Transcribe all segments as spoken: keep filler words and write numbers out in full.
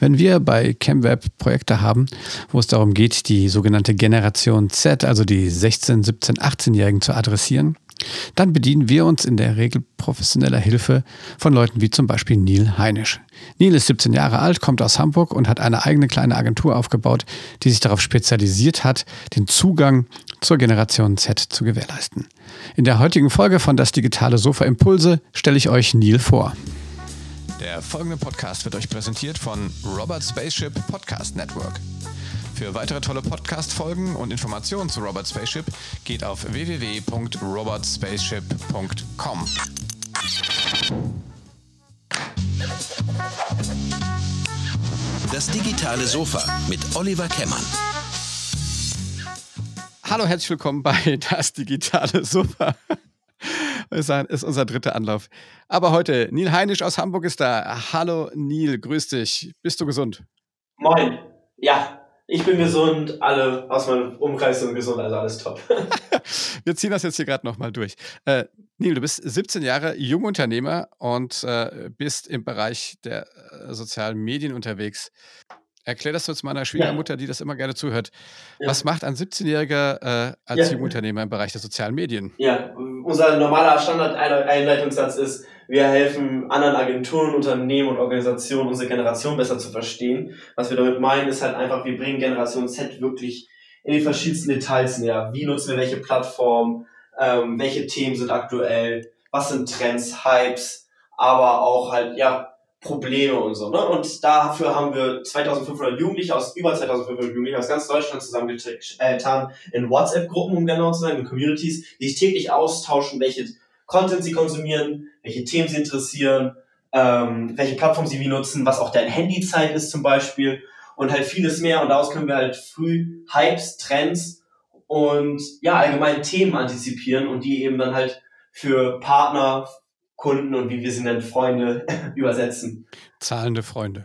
Wenn wir bei ChemWeb Projekte haben, wo es darum geht, die sogenannte Generation Z, also die sechzehn-, siebzehn-, achtzehnjährigen zu adressieren, dann bedienen wir uns in der Regel professioneller Hilfe von Leuten wie zum Beispiel Neil Heinisch. Neil ist siebzehn Jahre alt, kommt aus Hamburg und hat eine eigene kleine Agentur aufgebaut, die sich darauf spezialisiert hat, den Zugang zur Generation Z zu gewährleisten. In der heutigen Folge von Das digitale Sofa Impulse stelle ich euch Neil vor. Der folgende Podcast wird euch präsentiert von Robert Spaceship Podcast Network. Für weitere tolle Podcast-Folgen und Informationen zu Robert Spaceship geht auf w w w punkt robert spaceship punkt com. Das digitale Sofa mit Oliver Kemmern. Hallo, herzlich willkommen bei Das digitale Sofa. Das ist unser dritter Anlauf. Aber heute, Neil Heinisch aus Hamburg ist da. Hallo Neil, grüß dich. Bist du gesund? Moin. Ja, ich bin gesund. Alle aus meinem Umkreis sind gesund, also alles top. Wir ziehen das jetzt hier gerade nochmal durch. Äh, Neil, du bist siebzehn Jahre Jungunternehmer und äh, bist im Bereich der äh, sozialen Medien unterwegs. Erklär das jetzt meiner Schwiegermutter, ja, die das immer gerne zuhört. Ja. Was macht ein siebzehnjähriger äh, als ja. Jungunternehmer im Bereich der sozialen Medien? Ja, unser normaler Standard-Einleitungssatz ist, wir helfen anderen Agenturen, Unternehmen und Organisationen, unsere Generation besser zu verstehen. Was wir damit meinen, ist halt einfach, wir bringen Generation Z wirklich in die verschiedensten Details näher. Wie nutzen wir welche Plattform, ähm, welche Themen sind aktuell, was sind Trends, Hypes, aber auch halt, ja, Probleme und so, ne? Und dafür haben wir zweitausendfünfhundert Jugendliche aus, über zweitausendfünfhundert Jugendliche aus ganz Deutschland zusammengetan in WhatsApp-Gruppen, um genau zu sein, in Communities, die sich täglich austauschen, welche Content sie konsumieren, welche Themen sie interessieren, ähm, welche Plattform sie wie nutzen, was auch deren Handyzeit ist zum Beispiel und halt vieles mehr. Und daraus können wir halt früh Hypes, Trends und ja, allgemein Themen antizipieren und die eben dann halt für Partner, Kunden und wie wir sie nennen, Freunde übersetzen. Zahlende Freunde.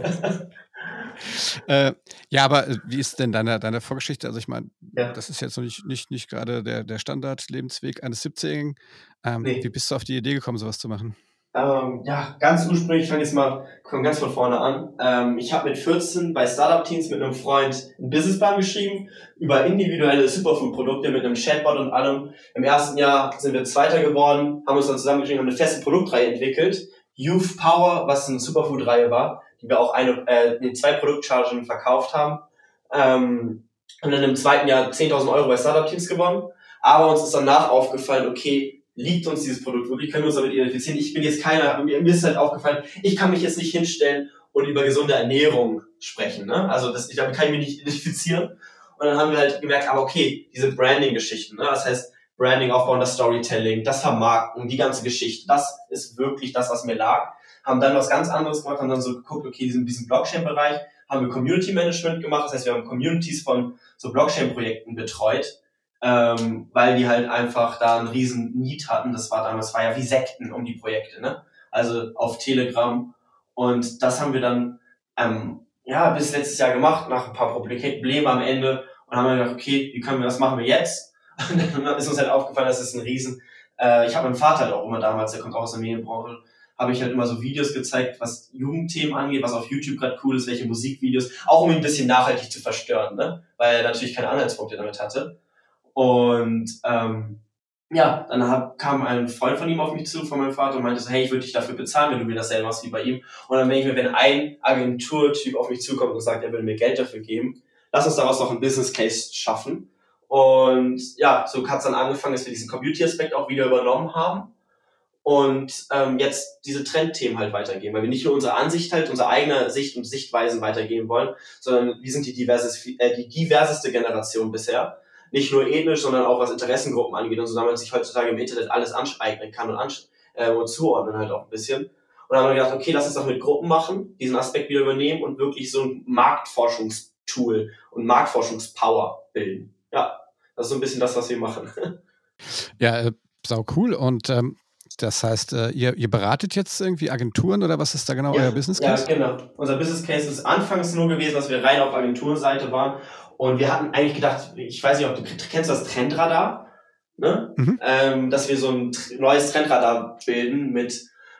äh, ja, aber wie ist denn deine, deine Vorgeschichte? Also ich meine, ja. das ist jetzt noch nicht, nicht, nicht gerade der, der Standard-Lebensweg eines siebzehnjährigen. Ähm, nee. Wie bist du auf die Idee gekommen, sowas zu machen? Ähm, ja, ganz ursprünglich, ich fange jetzt mal komm ganz von vorne an. Ähm, ich habe mit vierzehn bei Startup-Teams mit einem Freund einen Businessplan geschrieben über individuelle Superfood-Produkte mit einem Chatbot und allem. Im ersten Jahr sind wir Zweiter geworden, haben uns dann zusammengeschrieben, haben eine feste Produktreihe entwickelt. Youth Power, was eine Superfood-Reihe war, die wir auch eine, äh, in zwei Produktchargen verkauft haben. Ähm, und dann im zweiten Jahr zehntausend Euro bei Startup-Teams gewonnen. Aber uns ist danach aufgefallen, okay, liegt uns dieses Produkt wirklich, können wir uns damit identifizieren. Ich bin jetzt keiner, mir ist halt aufgefallen, ich kann mich jetzt nicht hinstellen und über gesunde Ernährung sprechen, ne? Also das, damit kann ich mich nicht identifizieren. Und dann haben wir halt gemerkt, aber okay, diese Branding-Geschichten, ne? Das heißt, Branding aufbauen, das Storytelling, das Vermarkten, die ganze Geschichte, das ist wirklich das, was mir lag. Haben dann was ganz anderes gemacht, haben dann so geguckt, okay, diesen, diesen Blockchain-Bereich, haben wir Community Management gemacht, das heißt, wir haben Communities von so Blockchain-Projekten betreut, ähm, weil die halt einfach da einen riesen Need hatten. Das war damals, war ja wie Sekten um die Projekte, ne? Also auf Telegram. Und das haben wir dann, ähm, ja, bis letztes Jahr gemacht, nach ein paar Problemen am Ende. Und haben wir gedacht, okay, wie können wir, was machen wir jetzt? Und dann ist uns halt aufgefallen, das ist ein Riesen, äh, ich habe meinen Vater halt auch immer damals, der kommt auch aus der Medienbranche, habe ich halt immer so Videos gezeigt, was Jugendthemen angeht, was auf YouTube gerade cool ist, welche Musikvideos, auch um ihn ein bisschen nachhaltig zu verstören, ne? Weil er natürlich keine Anhaltspunkte damit hatte. Und ähm, ja, dann hab, kam ein Freund von ihm auf mich zu, von meinem Vater, und meinte so, hey, ich würde dich dafür bezahlen, wenn du mir dasselbe machst wie bei ihm. Und dann denke ich mir, wenn ein Agenturtyp auf mich zukommt und sagt, er würde mir Geld dafür geben, lass uns daraus noch einen Business Case schaffen. Und ja, so hat es dann angefangen, dass wir diesen Community-Aspekt auch wieder übernommen haben und ähm, jetzt diese Trendthemen halt weitergeben, weil wir nicht nur unsere Ansicht halt, unsere eigene Sicht und Sichtweisen weitergeben wollen, sondern wir sind die, diverses, äh, die diverseste Generation bisher. Nicht nur ethnisch, sondern auch was Interessengruppen angeht und so, damit man sich heutzutage im Internet alles aneignen kann und, ansch- äh, und zuordnen halt auch ein bisschen. Und dann haben wir gedacht, okay, lass uns doch mit Gruppen machen, diesen Aspekt wieder übernehmen und wirklich so ein Marktforschungstool und Marktforschungspower bilden. Ja, das ist so ein bisschen das, was wir machen. Ja, äh, sau cool. Und ähm, das heißt, äh, ihr, ihr beratet jetzt irgendwie Agenturen oder was ist da genau ja, euer Business Case? Ja, genau. Unser Business Case ist anfangs nur gewesen, dass wir rein auf Agenturseite waren. Und wir hatten eigentlich gedacht, ich weiß nicht, ob du kennst das Trendradar, ne? Mhm. Ähm, dass wir so ein neues Trendradar bilden mit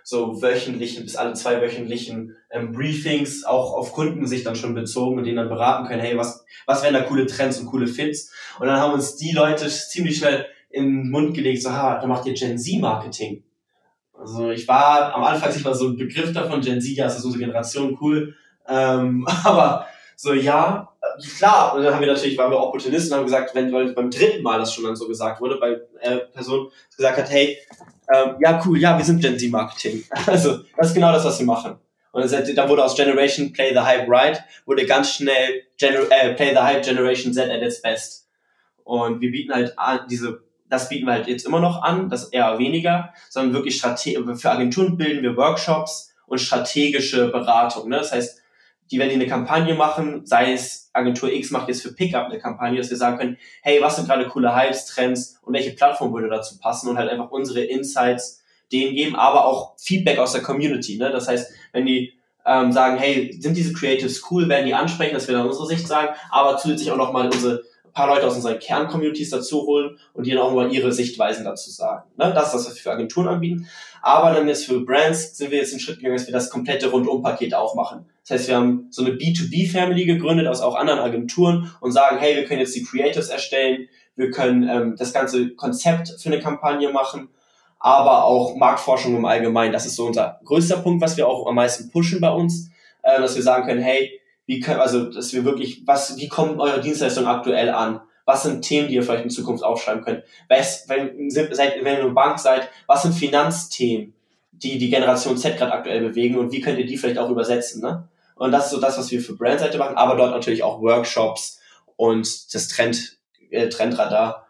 so wöchentlichen bis alle zwei wöchentlichen ähm, Briefings, auch auf Kundensicht dann schon bezogen und denen dann beraten können, hey, was was wären da coole Trends und coole Fits? Und dann haben uns die Leute ziemlich schnell in den Mund gelegt, so, ha, da macht ihr Gen Z-Marketing. Also ich war am Anfang nicht mal so ein Begriff davon, Gen Z, ja, ist das unsere Generation, cool. Ähm, aber so, ja, klar. Und dann haben wir natürlich, waren wir Opportunisten und haben gesagt, wenn weil beim dritten Mal das schon dann so gesagt wurde, weil äh, Person gesagt hat, hey, ähm, ja, cool, ja, wir sind Gen Z-Marketing. Also das ist genau das, was wir machen. Und dann, dann wurde aus Generation Play the Hype Right, wurde ganz schnell Gener- äh, Play the Hype Generation Z at its best. Und wir bieten halt an, diese, das bieten wir halt jetzt immer noch an, das eher weniger, sondern wirklich strate- für Agenturen bilden wir Workshops und strategische Beratung. Ne? Das heißt, die, wenn die eine Kampagne machen, sei es Agentur X macht jetzt für Pickup eine Kampagne, dass wir sagen können, hey, was sind gerade coole Hypes, Trends und welche Plattform würde dazu passen und halt einfach unsere Insights denen geben, aber auch Feedback aus der Community. Ne? Das heißt, wenn die ähm, sagen, hey, sind diese Creatives cool, werden die ansprechen, dass wir dann unsere Sicht sagen, aber zusätzlich auch nochmal unsere paar Leute aus unseren Kern-Communities dazu holen und die dann auch mal ihre Sichtweisen dazu sagen. Ne? Das ist das, was wir für Agenturen anbieten. Aber dann jetzt für Brands sind wir jetzt einen Schritt gegangen, dass wir das komplette Rundum-Paket auch machen. Das heißt, wir haben so eine B zwei B-Family gegründet aus auch anderen Agenturen und sagen, hey, wir können jetzt die Creatives erstellen, wir können ähm, das ganze Konzept für eine Kampagne machen, aber auch Marktforschung im Allgemeinen. Das ist so unser größter Punkt, was wir auch am meisten pushen bei uns, äh, dass wir sagen können, hey, wie können, also, dass wir wirklich, was, wie kommt eure Dienstleistung aktuell an? Was sind Themen, die ihr vielleicht in Zukunft aufschreiben könnt? Was, wenn, seid, wenn ihr eine Bank seid, was sind Finanzthemen, die die Generation Z gerade aktuell bewegen und wie könnt ihr die vielleicht auch übersetzen, ne? Und das ist so das, was wir für Brandseite machen, aber dort natürlich auch Workshops und das Trend, äh, Trendradar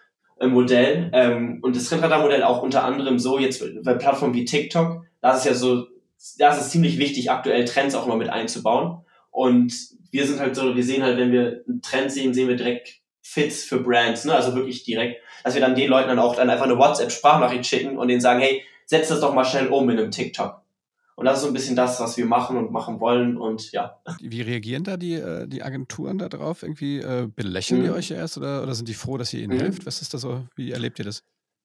Modell, ähm, und das Trendradar-Modell auch unter anderem so, jetzt bei Plattformen wie TikTok, das ist ja so, das ist ziemlich wichtig, aktuell Trends auch immer mit einzubauen. Und wir sind halt so, wir sehen halt, wenn wir einen Trend sehen, sehen wir direkt Fits für Brands, ne? Also wirklich direkt, dass wir dann den Leuten dann auch dann einfach eine WhatsApp-Sprachnachricht schicken und denen sagen, hey, setz das doch mal schnell um in einem TikTok. Und das ist so ein bisschen das, was wir machen und machen wollen und ja. Wie reagieren da die, äh, die Agenturen da drauf? Irgendwie äh, belächeln die Mhm. euch erst oder, oder sind die froh, dass ihr ihnen Mhm. helft? Was ist da so? Wie erlebt ihr das?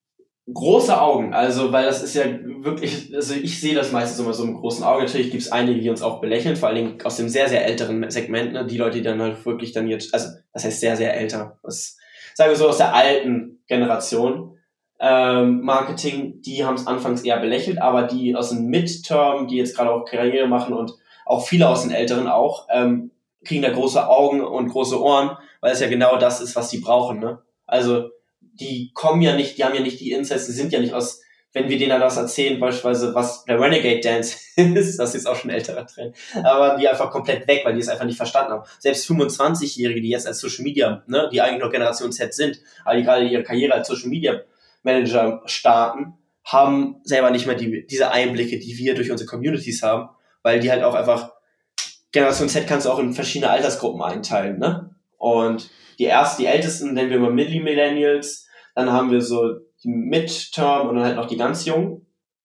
Große Augen, also weil das ist ja wirklich, also ich sehe das meistens immer so mit großen Augen. Natürlich gibt es einige, die uns auch belächeln, vor allen Dingen aus dem sehr, sehr älteren Segment, ne? Die Leute, die dann halt wirklich dann jetzt, also das heißt sehr, sehr älter, was, sagen wir so aus der alten Generation ähm, Marketing, die haben es anfangs eher belächelt, aber die aus dem Midterm, die jetzt gerade auch Karriere machen und auch viele aus den Älteren auch, ähm, kriegen da große Augen und große Ohren, weil es ja genau das ist, was die brauchen, ne? Also die kommen ja nicht, die haben ja nicht die Insights, die sind ja nicht aus, wenn wir denen dann was erzählen, beispielsweise was der Renegade Dance ist, das ist auch schon ein älterer Trend, aber die einfach komplett weg, weil die es einfach nicht verstanden haben. Selbst fünfundzwanzigjährige, die jetzt als Social Media, ne, die eigentlich noch Generation Z sind, aber die gerade ihre Karriere als Social Media Manager starten, haben selber nicht mehr die, diese Einblicke, die wir durch unsere Communities haben, weil die halt auch einfach, Generation Z kannst du auch in verschiedene Altersgruppen einteilen, ne? Und die ersten, die ältesten nennen wir immer Milli-Millennials, dann haben wir so die Midterm und dann halt noch die ganz Jungen.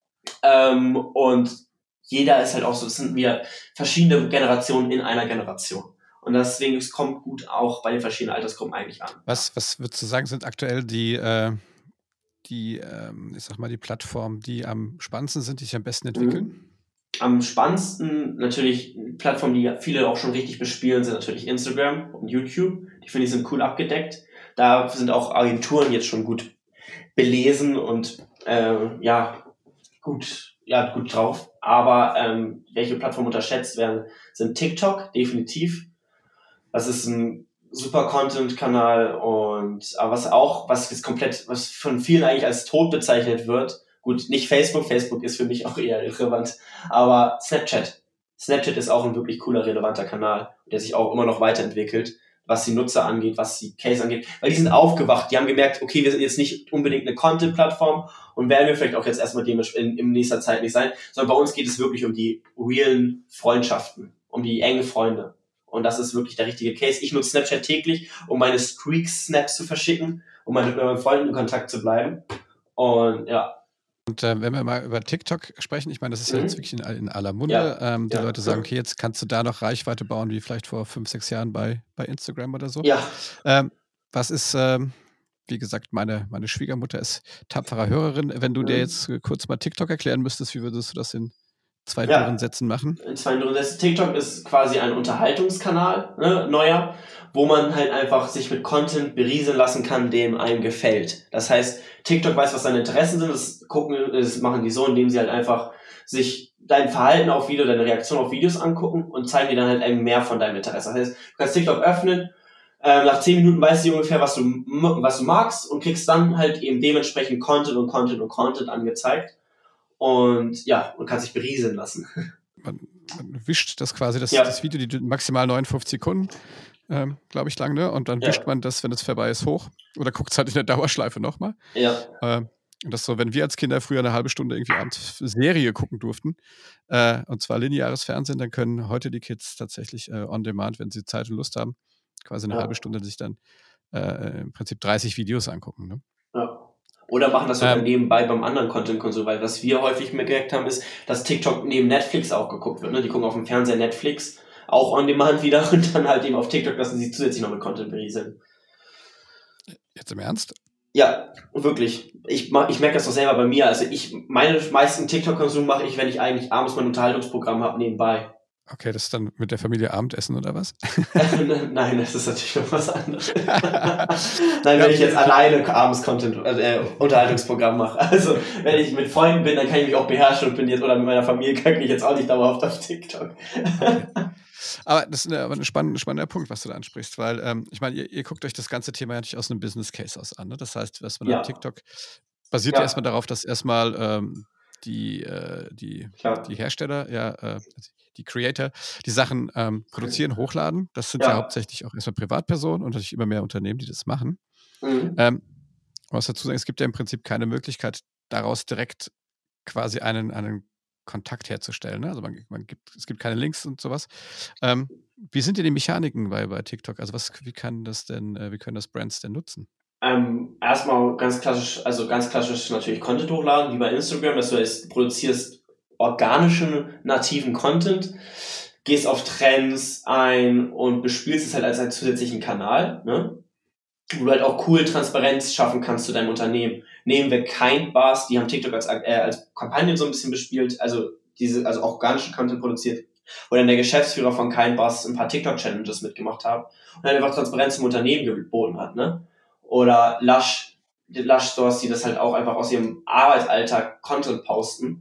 Ähm, und jeder ist halt auch so, es sind wieder verschiedene Generationen in einer Generation. Und deswegen, es kommt gut auch bei den verschiedenen Altersgruppen eigentlich an. Was, was würdest du sagen, sind aktuell die, äh, die ähm, ich sag mal, die Plattformen, die am spannendsten sind, die sich am besten entwickeln? Mhm. Am spannendsten natürlich Plattformen, die viele auch schon richtig bespielen, sind natürlich Instagram und YouTube. Die finde ich sind cool abgedeckt. Da sind auch Agenturen jetzt schon gut belesen und äh, ja gut ja gut drauf. Aber ähm, welche Plattformen unterschätzt werden, sind TikTok definitiv. Das ist ein super Content-Kanal und aber was auch was ist komplett was von vielen eigentlich als tot bezeichnet wird. Gut, nicht Facebook. Facebook ist für mich auch eher irrelevant. Aber Snapchat. Snapchat ist auch ein wirklich cooler, relevanter Kanal, der sich auch immer noch weiterentwickelt, was die Nutzer angeht, was die Case angeht. Weil die sind aufgewacht. Die haben gemerkt, okay, wir sind jetzt nicht unbedingt eine Content-Plattform und werden wir vielleicht auch jetzt erstmal dem in, in nächster Zeit nicht sein, sondern bei uns geht es wirklich um die realen Freundschaften, um die engen Freunde. Und das ist wirklich der richtige Case. Ich nutze Snapchat täglich, um meine Streaks-Snaps zu verschicken, um mit meinen Freunden in Kontakt zu bleiben. Und ja, Und äh, wenn wir mal über TikTok sprechen, ich meine, das ist ja Mhm. jetzt wirklich in, in aller Munde. Ja. Ähm, die Ja. Leute sagen, okay, jetzt kannst du da noch Reichweite bauen, wie vielleicht vor fünf, sechs Jahren bei, bei Instagram oder so. ja, Ähm, was ist, ähm, wie gesagt, meine, meine Schwiegermutter ist tapferer Hörerin. Wenn du mhm. dir jetzt kurz mal TikTok erklären müsstest, wie würdest du das in zwei ja, dürren Sätzen machen? In zwei dürren Sätzen. TikTok ist quasi ein Unterhaltungskanal, ne, neuer, wo man halt einfach sich mit Content berieseln lassen kann, dem einem gefällt. Das heißt, TikTok weiß, was deine Interessen sind. Das gucken, das machen die so, indem sie halt einfach sich dein Verhalten auf Video, deine Reaktion auf Videos angucken und zeigen dir dann halt eben mehr von deinem Interesse. Das heißt, du kannst TikTok öffnen, äh, nach zehn Minuten weißt du ungefähr, was du, was du magst und kriegst dann halt eben dementsprechend Content und Content und Content angezeigt und ja, und kannst dich berieseln lassen. Man, man wischt das quasi, das, ja. das Video, die maximal neunundfünfzig Sekunden, ähm, glaube ich, lang, ne? Und dann ja. wischt man das, wenn es vorbei ist, hoch. Oder guckt es halt in der Dauerschleife nochmal. Ja. Ähm, Und das so, wenn wir als Kinder früher eine halbe Stunde irgendwie abends Serie gucken durften, äh, und zwar lineares Fernsehen, dann können heute die Kids tatsächlich äh, on demand, wenn sie Zeit und Lust haben, quasi eine ja. halbe Stunde sich dann äh, im Prinzip dreißig Videos angucken. Ne? Ja. Oder machen das sogar ähm, nebenbei beim anderen Content-Konsum, weil was wir häufig gemerkt haben, ist, dass TikTok neben Netflix auch geguckt wird. Ne? Die gucken auf dem Fernseher Netflix, auch on demand wieder und dann halt eben auf TikTok lassen sie zusätzlich noch mit Content berieseln. Jetzt im Ernst? Ja, wirklich. Ich, ich merke das doch selber bei mir. Also ich, meine meisten TikTok-Konsum mache ich, wenn ich eigentlich abends mein Unterhaltungsprogramm habe, nebenbei. Okay, das ist dann mit der Familie Abendessen oder was? Nein, das ist natürlich noch was anderes. Nein, wenn ich jetzt alleine abends Content, äh, Unterhaltungsprogramm mache. Also wenn ich mit Freunden bin, dann kann ich mich auch beherrschen und bin jetzt, oder mit meiner Familie kann ich jetzt auch nicht dauerhaft auf TikTok. Okay. Aber das ist eine, aber ein spannender, spannender Punkt, was du da ansprichst, weil ähm, ich meine, ihr, ihr guckt euch das ganze Thema ja natürlich aus einem Business Case aus an. Ne? Das heißt, was man ja. an TikTok basiert ja. ja erstmal darauf, dass erstmal ähm, die, äh, die, die Hersteller, ja, äh, die Creator, die Sachen ähm, produzieren, hochladen. Das sind ja. ja hauptsächlich auch erstmal Privatpersonen und natürlich immer mehr Unternehmen, die das machen. Mhm. Ähm, ich muss dazu sagen, es gibt ja im Prinzip keine Möglichkeit, daraus direkt quasi einen, einen Kontakt herzustellen. Ne? Also man, man gibt, es gibt keine Links und sowas. Ähm, wie sind denn die Mechaniken bei, bei TikTok? Also was, wie kann das denn, äh, wie können das Brands denn nutzen? Ähm, erstmal ganz klassisch, also ganz klassisch natürlich Content hochladen, wie bei Instagram, dass du jetzt produzierst organischen, nativen Content, gehst auf Trends ein und bespielst es halt als einen zusätzlichen Kanal, ne? Wo du halt auch cool Transparenz schaffen kannst zu deinem Unternehmen. Nehmen wir Kind Bars, die haben TikTok als, äh, als Kampagne so ein bisschen bespielt, also diese, also auch organischen Content produziert, wo dann der Geschäftsführer von Kind Bars ein paar TikTok-Challenges mitgemacht hat und dann einfach Transparenz im Unternehmen geboten hat, ne? Oder Lush, die Lush Stores, die das halt auch einfach aus ihrem Arbeitsalltag Content posten,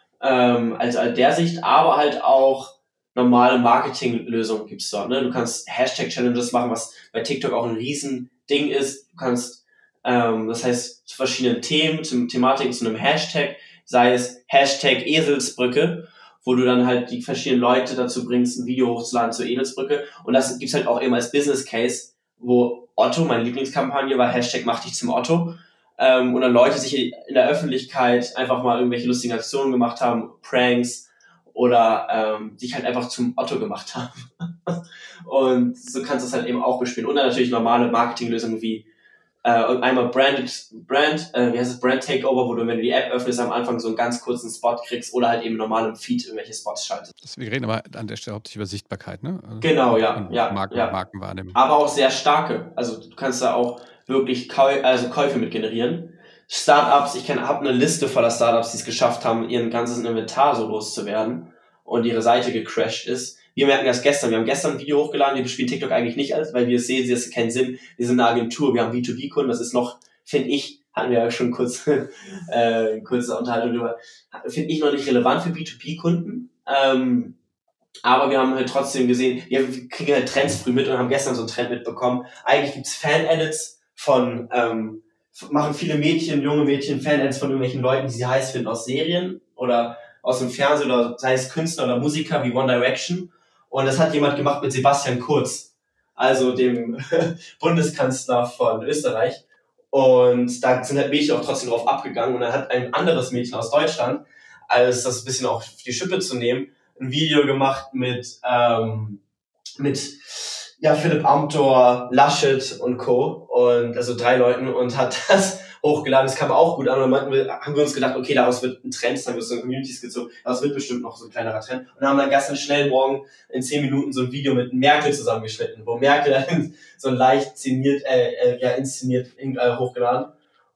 ähm, also aus der Sicht, aber halt auch normale Marketinglösungen gibt's dort, ne? Du kannst Hashtag-Challenges machen, was bei TikTok auch ein riesen Ding ist. Du kannst, ähm, das heißt, zu verschiedenen Themen, zu Thematiken, zu einem Hashtag, sei es Hashtag Eselsbrücke, wo du dann halt die verschiedenen Leute dazu bringst, ein Video hochzuladen zur Eselsbrücke. Und das gibt's halt auch eben als Business Case, wo Otto, meine Lieblingskampagne war Hashtag Mach dich zum Otto, ähm, und dann Leute sich in der Öffentlichkeit einfach mal irgendwelche lustigen Aktionen gemacht haben, Pranks, oder ähm, sich halt einfach zum Otto gemacht haben. Und so kannst du es halt eben auch bespielen. Und dann natürlich normale Marketinglösungen wie äh, einmal Branded, Brand, äh, wie heißt es, Brand Takeover, wo du, wenn du die App öffnest, am Anfang so einen ganz kurzen Spot kriegst oder halt eben normal im Feed irgendwelche Spots schaltest. Das, wir reden aber an der Stelle hauptsächlich über Sichtbarkeit, ne? Also genau, ja. ja, Marken, ja. Markenwahrnehmung. Aber auch sehr starke. Also du kannst da auch wirklich Käu- also Käufe mit generieren. Startups, ich habe eine Liste voller Startups, die es geschafft haben, ihren ganzen Inventar so loszuwerden und ihre Seite gecrashed ist. Wir merken das gestern. Wir haben gestern ein Video hochgeladen, wir bespielen TikTok eigentlich nicht als, weil wir es sehen, das ist keinen Sinn. Wir sind eine Agentur, wir haben B zwei B-Kunden, das ist noch, finde ich, hatten wir ja schon kurz äh, eine kurze Unterhaltung darüber, finde ich noch nicht relevant für B zwei B-Kunden. Ähm, aber wir haben halt trotzdem gesehen, wir kriegen halt Trends früh mit und haben gestern so einen Trend mitbekommen. Eigentlich gibt's Fan-Edits von, ähm, machen viele Mädchen, junge Mädchen Fan-Edits von irgendwelchen Leuten, die sie heiß finden aus Serien oder aus dem Fernsehen oder sei es Künstler oder Musiker wie One Direction. Und das hat jemand gemacht mit Sebastian Kurz, also dem Bundeskanzler von Österreich. Und da sind halt Mädchen auch trotzdem drauf abgegangen. Und dann hat ein anderes Mädchen aus Deutschland, als das ein bisschen auf die Schippe zu nehmen, ein Video gemacht mit, ähm, mit, ja, Philipp Amthor, Laschet und Co. Und also drei Leuten und hat das hochgeladen. Das kam auch gut an. Und dann meinten wir, haben wir uns gedacht, okay, daraus wird ein Trend, das haben wir so eine Community gezogen, daraus wird bestimmt noch so ein kleinerer Trend. Und dann haben wir gestern schnell morgen in zehn Minuten so ein Video mit Merkel zusammengeschnitten, wo Merkel dann so leicht szeniert, äh, äh, ja, inszeniert äh, hochgeladen.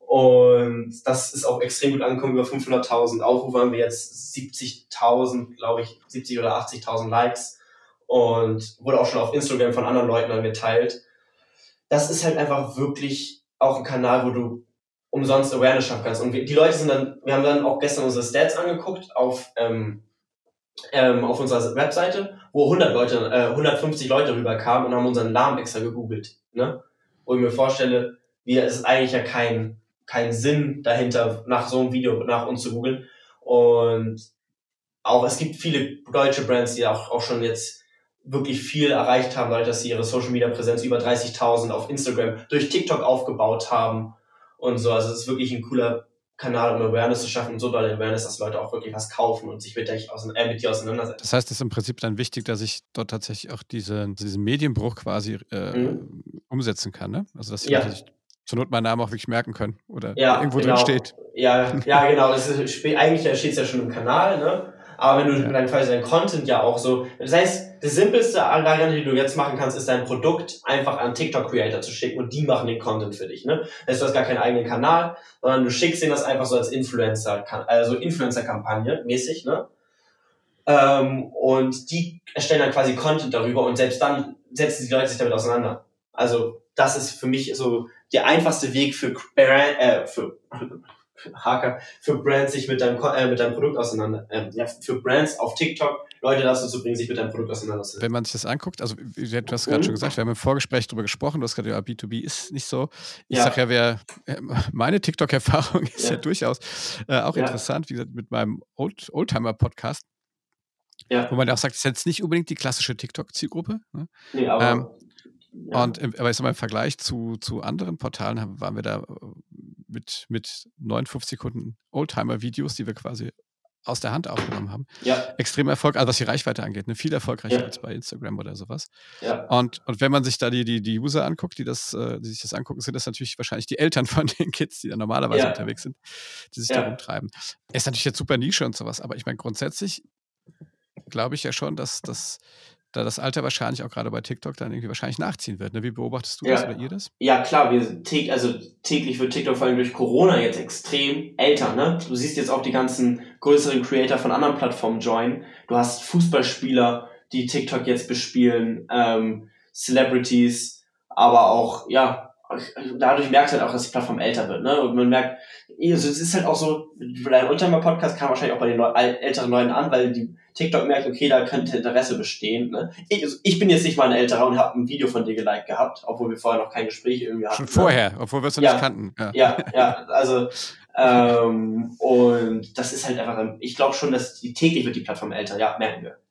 Und das ist auch extrem gut angekommen, über fünfhunderttausend Aufrufe haben wir jetzt, siebzigtausend, glaube ich, siebzig oder achtzigtausend Likes und wurde auch schon auf Instagram von anderen Leuten dann geteilt. Das ist halt einfach wirklich auch ein Kanal, wo du umsonst Awareness schaffen kannst. Und wir, die Leute sind dann, wir haben dann auch gestern unsere Stats angeguckt auf, ähm, ähm, auf unserer Webseite, wo hundert Leute, äh, hundertfünfzig Leute rüberkamen und haben unseren Namen extra gegoogelt, ne? Wo ich mir vorstelle, wir, es ist eigentlich ja kein, kein Sinn dahinter, nach so einem Video nach uns zu googeln. Und auch, es gibt viele deutsche Brands, die auch, auch schon jetzt wirklich viel erreicht haben, dadurch, dass sie ihre Social-Media-Präsenz über dreißigtausend auf Instagram durch TikTok aufgebaut haben und so. Also es ist wirklich ein cooler Kanal, um Awareness zu schaffen und so dolle Awareness, dass Leute auch wirklich was kaufen und sich mit, dich ausein- äh, mit dir auseinandersetzen. Das heißt, es ist im Prinzip dann wichtig, dass ich dort tatsächlich auch diese, diesen Medienbruch quasi äh, Mhm. umsetzen kann, ne? Also dass die Ja. Leute sich zur Not meinen Namen auch wirklich merken können oder Ja, irgendwo genau. drin steht. Ja, ja, genau. Das ist, spe- eigentlich steht es ja schon im Kanal, ne? Aber wenn du Ja. dann quasi dein Content ja auch so, das heißt, das simpelste Variante, die du jetzt machen kannst, ist dein Produkt einfach an TikTok-Creator zu schicken und die machen den Content für dich, ne? Das heißt, du hast gar keinen eigenen Kanal, sondern du schickst ihnen das einfach so als Influencer, also Influencer-Kampagne mäßig, ne? Ähm, und die erstellen dann quasi Content darüber und selbst dann setzen die Leute sich damit auseinander. Also, das ist für mich so der einfachste Weg für Brand, äh, für Hacker, für Brands sich mit deinem, äh, mit deinem Produkt auseinander, äh, ja, für Brands auf TikTok Leute dazu zu bringen, sich mit deinem Produkt auseinanderzusetzen. Wenn man sich das anguckt, also wie- du hast gerade Mhm. schon gesagt, wir haben im Vorgespräch darüber gesprochen, du hast gerade, ja, B zwei B ist nicht so. Ich Ja. sage ja, wer, äh, meine TikTok-Erfahrung ist ja, Ja. durchaus äh, auch Ja. interessant, wie gesagt, mit meinem Old, Oldtimer-Podcast, Ja. wo man ja auch sagt, es ist jetzt nicht unbedingt die klassische TikTok-Zielgruppe. Ne? Nee, aber, Ähm, ja. Und im, aber ich sag mal, im Vergleich zu, zu anderen Portalen haben, waren wir da äh, mit, mit neunundfünfzig Sekunden Oldtimer-Videos, die wir quasi aus der Hand aufgenommen haben. Ja. Extrem Erfolg, also was die Reichweite angeht, ne? Viel erfolgreicher Ja. als bei Instagram oder sowas. Ja. Und, und wenn man sich da die, die, die User anguckt, die, das, äh, die sich das angucken, sind das natürlich wahrscheinlich die Eltern von den Kids, die da normalerweise Ja. unterwegs sind, die sich Ja. da rumtreiben. Ist natürlich jetzt super Nische und sowas, aber ich meine, grundsätzlich glaube ich ja schon, dass, dass da das Alter wahrscheinlich auch gerade bei TikTok dann irgendwie wahrscheinlich nachziehen wird. Ne? Wie beobachtest du Ja. das oder ihr das? Ja, klar, wir sind täglich, also täglich wird TikTok vor allem durch Corona jetzt extrem älter, ne? Du siehst jetzt auch die ganzen größeren Creator von anderen Plattformen joinen. Du hast Fußballspieler, die TikTok jetzt bespielen, ähm, Celebrities, aber auch, ja, dadurch merkst du halt auch, dass die Plattform älter wird, ne? Und man merkt, also es ist halt auch so, dein Oldtimer-Podcast kam wahrscheinlich auch bei den Leu- älteren Leuten an, weil die TikTok merkt, okay, da könnte Interesse bestehen, ne? Ich, also ich bin jetzt nicht mal ein älterer und habe ein Video von dir geliked gehabt, obwohl wir vorher noch kein Gespräch irgendwie hatten. Schon vorher, ne? Obwohl wir es noch Ja. nicht kannten. Ja, Ja, ja, also ähm, und das ist halt einfach, ich glaube schon, dass die täglich wird die Plattform älter, ja, merken wir.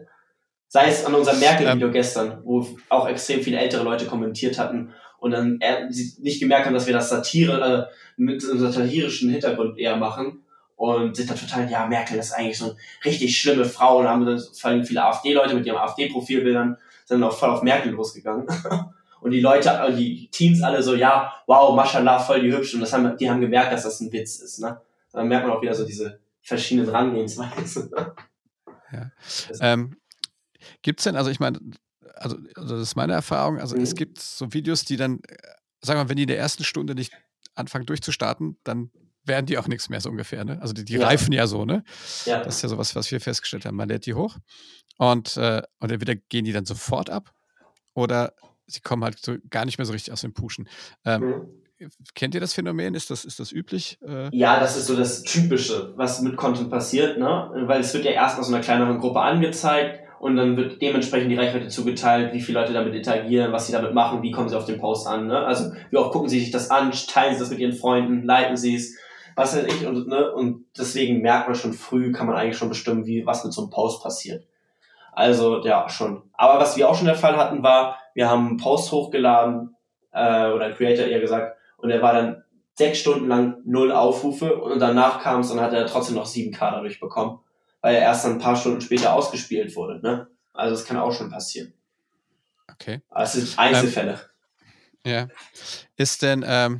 Sei es an unserem Merkel-Video Ähm. gestern, wo auch extrem viele ältere Leute kommentiert hatten und dann äh, sie nicht gemerkt haben, dass wir das Satire äh, mit einem satirischen Hintergrund eher machen und sind dann total, ja, Merkel ist eigentlich so eine richtig schlimme Frau und haben dann vor allem viele AfD-Leute mit ihren AfD-Profilbildern sind dann auch voll auf Merkel losgegangen. Und die Leute, die Teens alle so, ja, wow, mashallah, voll die hübsch. Und das haben, die haben gemerkt, dass das ein Witz ist, ne? Dann merkt man auch wieder so diese verschiedenen Herangehensweisen. Ja. Ähm, gibt es denn, also ich meine, also, also das ist meine Erfahrung, also Mhm. es gibt so Videos, die dann, äh, sagen wir mal, wenn die in der ersten Stunde nicht anfangen durchzustarten, dann werden die auch nichts mehr so ungefähr, ne? Also die, die Ja. reifen ja so, ne? Ja. Das ist ja sowas, was wir festgestellt haben. Man lädt die hoch und, äh, und entweder gehen die dann sofort ab oder sie kommen halt so gar nicht mehr so richtig aus dem Pushen. Ähm, Mhm. Kennt ihr das Phänomen? Ist das, ist das üblich? Äh, Ja, das ist so das Typische, was mit Content passiert, ne? Weil es wird ja erst aus einer kleineren Gruppe angezeigt und dann wird dementsprechend die Reichweite zugeteilt, wie viele Leute damit interagieren, was sie damit machen, wie kommen sie auf den Post an, ne? Also, wie oft gucken sie sich das an, teilen sie das mit ihren Freunden, liken sie es, was weiß ich, und, ne? Und deswegen merkt man schon früh, kann man eigentlich schon bestimmen, wie, was mit so einem Post passiert. Also, ja, schon. Aber was wir auch schon der Fall hatten, war, wir haben einen Post hochgeladen, äh, oder ein Creator eher gesagt, und der war dann sechs Stunden lang null Aufrufe und danach kam es und hat er trotzdem noch sieben K dadurch bekommen, weil er erst dann ein paar Stunden später ausgespielt wurde, ne? Also, das kann auch schon passieren. okay. Aber es sind Einzelfälle. Ähm, ja. Ist denn, ähm,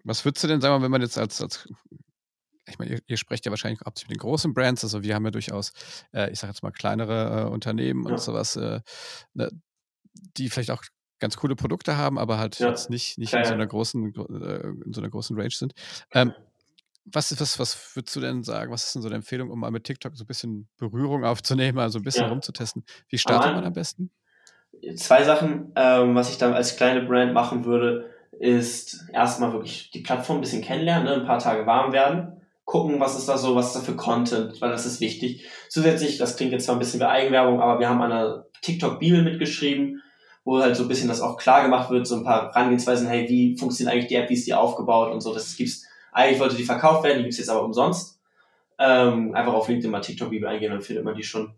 Was würdest du denn sagen, wenn man jetzt als, als ich meine, ihr, ihr sprecht ja wahrscheinlich hauptsächlich mit den großen Brands, also wir haben ja durchaus, äh, ich sage jetzt mal, kleinere äh, Unternehmen und Ja, sowas, äh, ne, die vielleicht auch ganz coole Produkte haben, aber halt ja, jetzt nicht, nicht in so einer klar, großen, äh, in so einer großen Range sind. Ähm, klar. was, was, was würdest du denn sagen, was ist denn so eine Empfehlung, um mal mit TikTok so ein bisschen Berührung aufzunehmen, also ein bisschen Ja. rumzutesten? Wie Am startet man am An besten? Zwei Sachen, ähm, was ich dann als kleine Brand machen würde, ist erstmal wirklich die Plattform ein bisschen kennenlernen, ne? Ein paar Tage warm werden, gucken, was ist da so, was ist da für Content, weil das ist wichtig. Zusätzlich, das klingt jetzt zwar ein bisschen wie Eigenwerbung, aber wir haben an einer TikTok-Bibel mitgeschrieben, wo halt so ein bisschen das auch klar gemacht wird, so ein paar Herangehensweisen, hey, wie funktioniert eigentlich die App, wie ist die aufgebaut und so. Das gibt's, eigentlich wollte die verkauft werden, die gibt's jetzt aber umsonst. Ähm, einfach auf LinkedIn mal TikTok-Bibel eingehen, dann findet man die schon.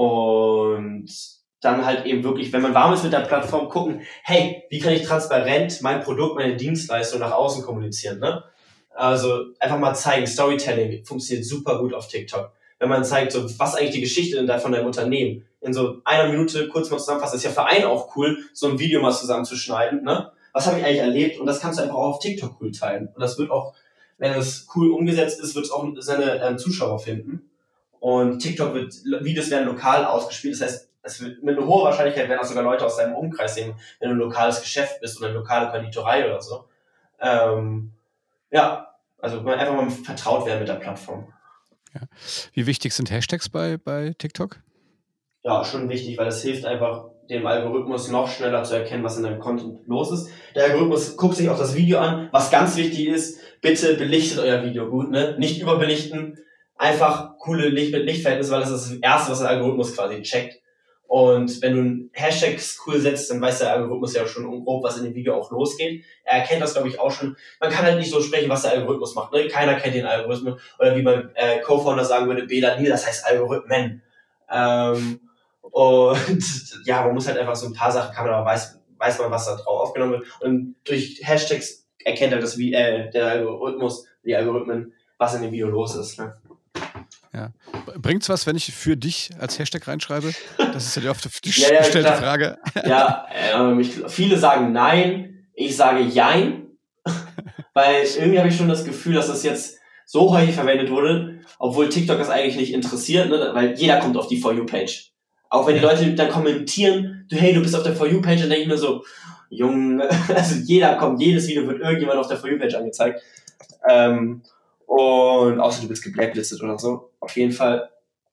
Und dann halt eben wirklich, wenn man warm ist mit der Plattform, gucken, hey, wie kann ich transparent mein Produkt, meine Dienstleistung nach außen kommunizieren, ne? Also einfach mal zeigen, Storytelling funktioniert super gut auf TikTok. Wenn man zeigt, so was eigentlich die Geschichte denn da von deinem Unternehmen in so einer Minute kurz mal zusammenfassen, ist ja für einen auch cool, so ein Video mal zusammenzuschneiden, ne? Was habe ich eigentlich erlebt? Und das kannst du einfach auch auf TikTok cool teilen. Und das wird auch, wenn es cool umgesetzt ist, wird es auch seine ähm, Zuschauer finden. Und TikTok wird, Videos werden lokal ausgespielt, das heißt, es wird mit einer hohen Wahrscheinlichkeit werden auch sogar Leute aus deinem Umkreis sehen, wenn du ein lokales Geschäft bist oder eine lokale Konditorei oder so. Ähm, ja, also einfach mal vertraut werden mit der Plattform. Ja. Wie wichtig sind Hashtags bei, bei TikTok? Ja, schon wichtig, weil es hilft einfach dem Algorithmus noch schneller zu erkennen, was in deinem Content los ist. Der Algorithmus guckt sich auch das Video an. Was ganz wichtig ist, bitte belichtet euer Video gut, ne? Nicht überbelichten. Einfach coole Licht mit Lichtverhältnisse, weil das ist das Erste, was der Algorithmus quasi checkt. Und wenn du Hashtags cool setzt, dann weiß der Algorithmus ja schon grob, was in dem Video auch losgeht. Er erkennt das, glaube ich, auch schon. Man kann halt nicht so sprechen, was der Algorithmus macht, ne? Keiner kennt den Algorithmus. Oder wie mein äh, Co-Founder sagen würde, Bela Nil, das heißt Algorithmen. Ähm, Und ja, man muss halt einfach so ein paar Sachen kann man, aber weiß, weiß man, was da drauf aufgenommen wird. Und durch Hashtags erkennt halt das, wie, äh, der Algorithmus, die Algorithmen, was in dem Video los ist. Ne? Ja. Bringt's was, wenn ich für dich als Hashtag reinschreibe? Das ist ja die oft die ja, ja, gestellte klar. Frage. Ja, ähm, ich, viele sagen nein, ich sage jein, weil irgendwie habe ich schon das Gefühl, dass das jetzt so häufig verwendet wurde, obwohl TikTok das eigentlich nicht interessiert, ne? Weil jeder kommt auf die For You-Page. Auch wenn die Leute dann kommentieren, du, hey, du bist auf der For You-Page, dann denke ich mir so, Junge, also jeder kommt, jedes Video wird irgendjemand auf der For You-Page angezeigt. Ähm, und außer du bist geblacklistet oder so. Auf jeden Fall.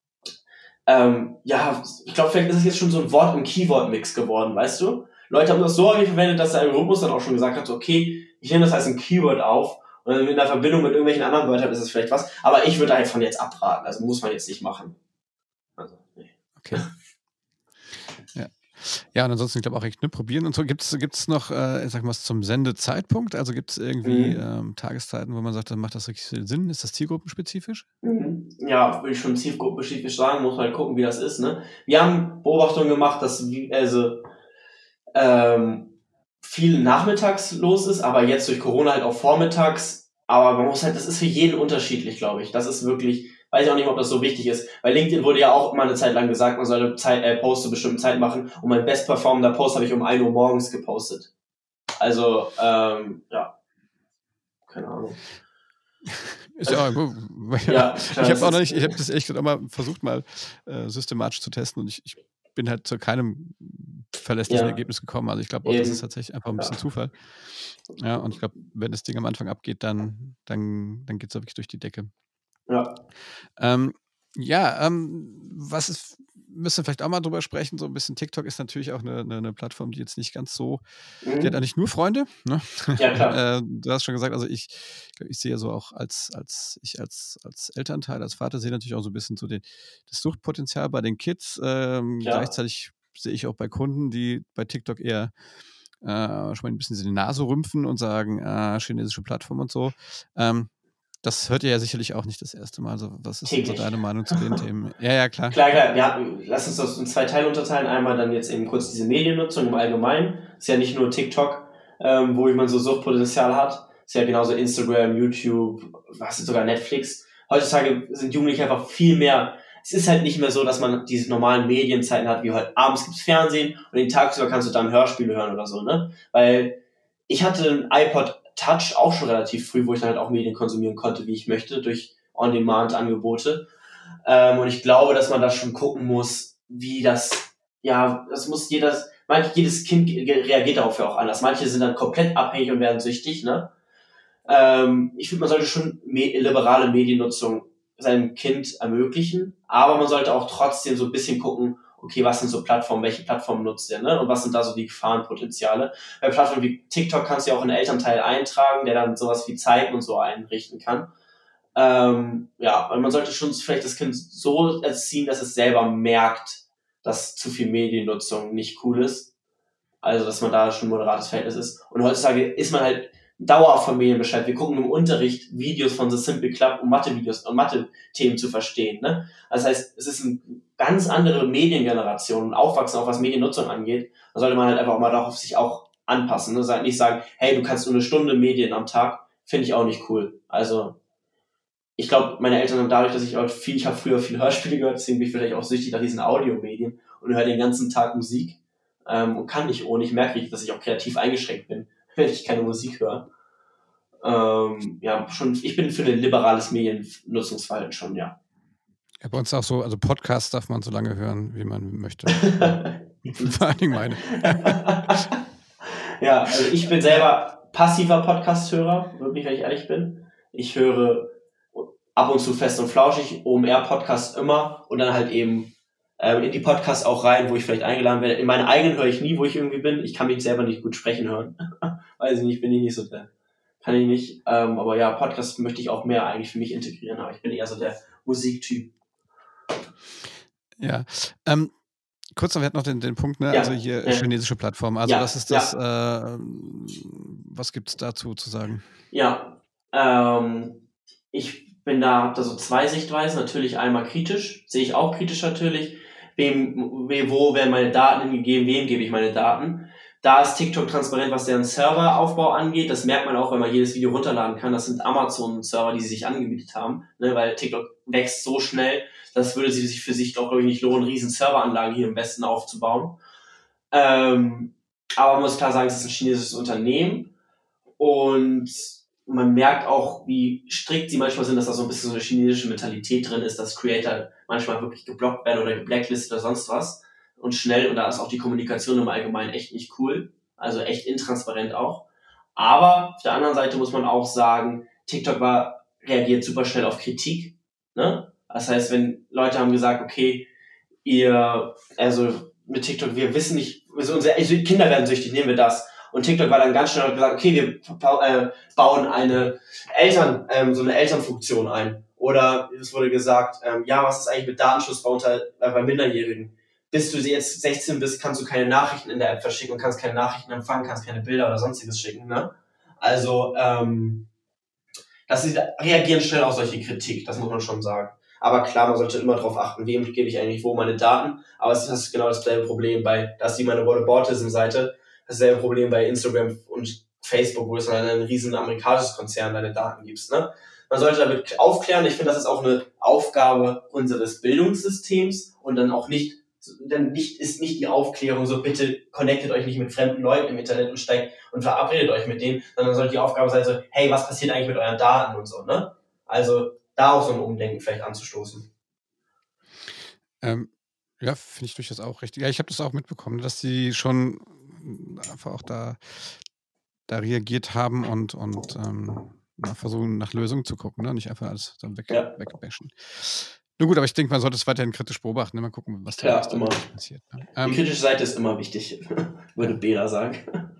Ähm, ja, ich glaube, vielleicht ist es jetzt schon so ein Wort- und Keyword-Mix geworden, weißt du? Leute haben das so häufig verwendet, dass der Algorithmus dann auch schon gesagt hat, okay, ich nehme das als ein Keyword auf und dann in der Verbindung mit irgendwelchen anderen Wörtern ist es vielleicht was, aber ich würde halt von jetzt abraten, also muss man jetzt nicht machen. Also, nee. Okay. Ja. Ja, und ansonsten, ich glaube auch echt, ne, probieren und so. Gibt es noch, äh, sag mal, was zum Sendezeitpunkt? Also gibt es irgendwie Mhm. ähm, Tageszeiten, wo man sagt, dann macht das richtig Sinn? Ist das zielgruppenspezifisch? Mhm. Ja, würde ich schon zielgruppenspezifisch sagen, muss man halt gucken, wie das ist, ne? Wir haben Beobachtungen gemacht, dass wie, also ähm, viel nachmittags los ist, aber jetzt durch Corona halt auch vormittags. Aber man muss halt, das ist für jeden unterschiedlich, glaube ich. Das ist wirklich, weiß ich auch nicht, ob das so wichtig ist. Weil LinkedIn wurde ja auch mal eine Zeit lang gesagt, man soll Zeit, äh, Posts zu bestimmten Zeiten machen. Und mein bestperformender Post habe ich um ein Uhr morgens gepostet. Also, ähm, ja, keine Ahnung. Ist ja, Also, ja, ja, ich klar, habe das auch noch ist, nicht, ich habe das echt auch mal versucht, mal äh, systematisch zu testen und ich, ich bin halt zu keinem verlässlichen ja, Ergebnis gekommen. Also ich glaube auch, das ist eben, tatsächlich einfach ein ja, bisschen Zufall. Ja, und ich glaube, wenn das Ding am Anfang abgeht, dann, dann, dann geht es wirklich durch die Decke. ja. Ähm, ja, ähm, was ist, müssen wir vielleicht auch mal drüber sprechen, so ein bisschen TikTok ist natürlich auch eine, eine, eine Plattform, die jetzt nicht ganz so, die hat Mhm. eigentlich nur Freunde, ne? Ja, klar. äh, du hast schon gesagt, also ich, ich sehe ja so auch als, als ich als, als Elternteil, als Vater sehe natürlich auch so ein bisschen so den, das Suchtpotenzial bei den Kids. Ähm, Ja. gleichzeitig sehe ich auch bei Kunden, die bei TikTok eher äh, schon mal ein bisschen die Nase rümpfen und sagen, ah, chinesische Plattform und so. Ähm, das hört ihr ja sicherlich auch nicht das erste Mal. Also, was ist denn so Täglich. deine Meinung zu den Themen? Ja, ja, klar. Klar, klar, wir hatten, lass uns das in zwei Teile unterteilen. Einmal dann jetzt eben kurz diese Mediennutzung im Allgemeinen. Ist ja nicht nur TikTok, ähm, wo man so Suchtpotenzial hat. Ist ja genauso Instagram, YouTube, was ist sogar Netflix. Heutzutage sind Jugendliche einfach viel mehr. Es ist halt nicht mehr so, dass man diese normalen Medienzeiten hat, wie heute abends gibt's Fernsehen und den tagsüber kannst du dann Hörspiele hören oder so, ne? Weil ich hatte ein iPod Touch auch schon relativ früh, wo ich dann halt auch Medien konsumieren konnte, wie ich möchte, durch On-Demand-Angebote. Ähm, und ich glaube, dass man da schon gucken muss, wie das, ja, das muss jedes, manch, jedes Kind reagiert darauf ja auch anders. Manche sind dann komplett abhängig und werden süchtig, ne? Ähm, ich finde, man sollte schon me- liberale Mediennutzung seinem Kind ermöglichen, aber man sollte auch trotzdem so ein bisschen gucken, okay, was sind so Plattformen, welche Plattformen nutzt ihr, ne? Und was sind da so die Gefahrenpotenziale? Bei Plattformen wie TikTok kannst du ja auch einen Elternteil eintragen, der dann sowas wie Zeiten und so einrichten kann. Ähm, ja, und man sollte schon vielleicht das Kind so erziehen, dass es selber merkt, dass zu viel Mediennutzung nicht cool ist. Also, dass man da schon ein moderates Verhältnis ist. Und heutzutage ist man halt dauerhaft von Medien Bescheid. Wir gucken im Unterricht Videos von The Simple Club, um Mathe-Videos und Mathe-Themen zu verstehen, ne? Das heißt, es ist eine ganz andere Mediengeneration und Aufwachsen, auch was Mediennutzung angeht. Da sollte man halt einfach auch mal darauf sich auch anpassen, ne? Nicht sagen, hey, du kannst nur eine Stunde Medien am Tag, finde ich auch nicht cool. Also, ich glaube, meine Eltern haben dadurch, dass ich auch viel, ich habe früher viel Hörspiele gehört, deswegen bin ich vielleicht auch süchtig nach diesen Audiomedien und höre den ganzen Tag Musik ähm, und kann nicht ohne. Ich merke richtig, dass ich auch kreativ eingeschränkt bin, wenn ich keine Musik höre. Ähm, ja, schon, ich bin für ein liberales Mediennutzungsverhalten schon, ja. Ja, bei uns auch so, also Podcasts darf man so lange hören, wie man möchte. Vor allen Dingen meine. Ja, also ich bin selber passiver Podcast-Hörer, wirklich, wenn ich ehrlich bin. Ich höre ab und zu Fest und Flauschig, O M R-Podcast immer und dann halt eben ähm, in die Podcasts auch rein, wo ich vielleicht eingeladen werde. In meinen eigenen höre ich nie, wo ich irgendwie bin. Ich kann mich selber nicht gut sprechen hören. Weiß ich nicht, bin ich nicht so der. Kann ich nicht. Ähm, aber ja, Podcast möchte ich auch mehr eigentlich für mich integrieren, aber ich bin eher so der Musiktyp. Ja, ähm, kurz noch, wir hatten noch den, den Punkt, ne? Ja, also hier ja. chinesische Plattform. Also Ja, was ist das, ja. äh, was gibt es dazu zu sagen? Ja, ähm, ich bin da, habe da so zwei Sichtweisen. Natürlich einmal kritisch, sehe ich auch kritisch natürlich. Wem, wem, wo werden meine Daten hingegeben, wem gebe ich meine Daten? Da ist TikTok transparent, was deren Serveraufbau angeht. Das merkt man auch, wenn man jedes Video runterladen kann. Das sind Amazon-Server, die sie sich angemietet haben, ne, weil TikTok wächst so schnell, das würde sie sich für sich, glaube ich, nicht lohnen, riesen Serveranlagen hier im Westen aufzubauen. Ähm, aber man muss klar sagen, es ist ein chinesisches Unternehmen und man merkt auch, wie strikt sie manchmal sind, dass da so ein bisschen so eine chinesische Mentalität drin ist, dass Creator manchmal wirklich geblockt werden oder geblacklistet oder sonst was. Und schnell, und da ist auch die Kommunikation im Allgemeinen echt nicht cool. Also echt intransparent auch. Aber auf der anderen Seite muss man auch sagen, TikTok war, reagiert super schnell auf Kritik, ne? Das heißt, wenn Leute haben gesagt, okay, ihr, also mit TikTok, wir wissen nicht, also unsere Kinder werden süchtig, nehmen wir das. Und TikTok war dann ganz schnell und hat gesagt, okay, wir bauen eine Eltern, ähm, so eine Elternfunktion ein. Oder es wurde gesagt, ähm, ja, was ist eigentlich mit Datenschutz bei, unter, äh, bei Minderjährigen? Bis du jetzt sechzehn bist, kannst du keine Nachrichten in der App verschicken und kannst keine Nachrichten empfangen, kannst keine Bilder oder sonstiges schicken, ne? Also, ähm, dass sie reagieren schnell auf solche Kritik, das muss man schon sagen. Aber klar, man sollte immer darauf achten, wem gebe ich eigentlich wo meine Daten. Aber es ist genau dasselbe Problem bei, das ist wie meine Whataboutism-Seite, dasselbe Problem bei Instagram und Facebook, wo du dann ein riesen amerikanisches Konzern deine Daten gibst, ne? Man sollte damit aufklären. Ich finde, das ist auch eine Aufgabe unseres Bildungssystems und dann auch nicht, dann nicht, ist nicht die Aufklärung so, bitte connectet euch nicht mit fremden Leuten im Internet und steigt und verabredet euch mit denen, sondern sollte die Aufgabe sein so, hey, was passiert eigentlich mit euren Daten und so, ne? Also, da auch so ein Umdenken vielleicht anzustoßen. Ähm, ja, finde ich durchaus auch richtig. Ja, ich habe das auch mitbekommen, dass sie schon einfach auch da, da reagiert haben und, und ähm, versuchen nach Lösungen zu gucken, ne? Nicht einfach alles dann weg, ja. wegbashen. Nun gut, aber ich denke, man sollte es weiterhin kritisch beobachten, ne? Mal gucken, was da, ja, was da immer. passiert. Ne? Die Ähm, kritische Seite ist immer wichtig, würde ja. Bela sagen.